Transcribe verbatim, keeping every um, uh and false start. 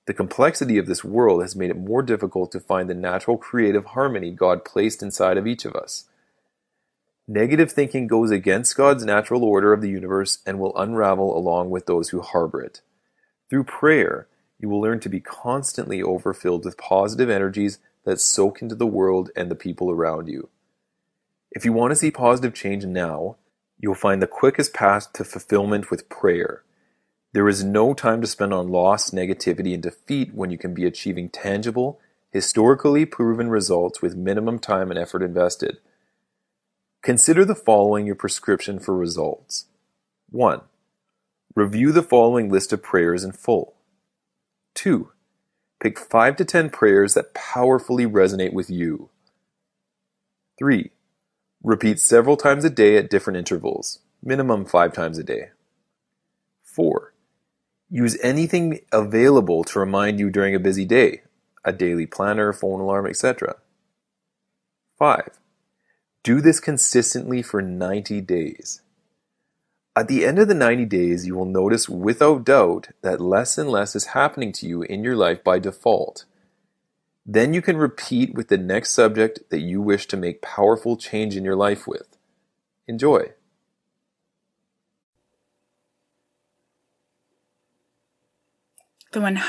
The complexity of this world has made it more difficult to find the natural creative harmony God placed inside of each of us. Negative thinking goes against God's natural order of the universe and will unravel along with those who harbor it. Through prayer, you will learn to be constantly overfilled with positive energies that soak into the world and the people around you. If you want to see positive change now, you'll find the quickest path to fulfillment with prayer. There is no time to spend on loss, negativity, and defeat when you can be achieving tangible, historically proven results with minimum time and effort invested. Consider the following your prescription for results. one. Review the following list of prayers in full. two. Pick five to ten prayers that powerfully resonate with you. three. Repeat several times a day at different intervals, minimum five times a day. four. Use anything available to remind you during a busy day, a daily planner, phone alarm, et cetera. five. Do this consistently for ninety days. At the end of the ninety days, you will notice without doubt that less and less is happening to you in your life by default. Then you can repeat with the next subject that you wish to make powerful change in your life with. Enjoy. The one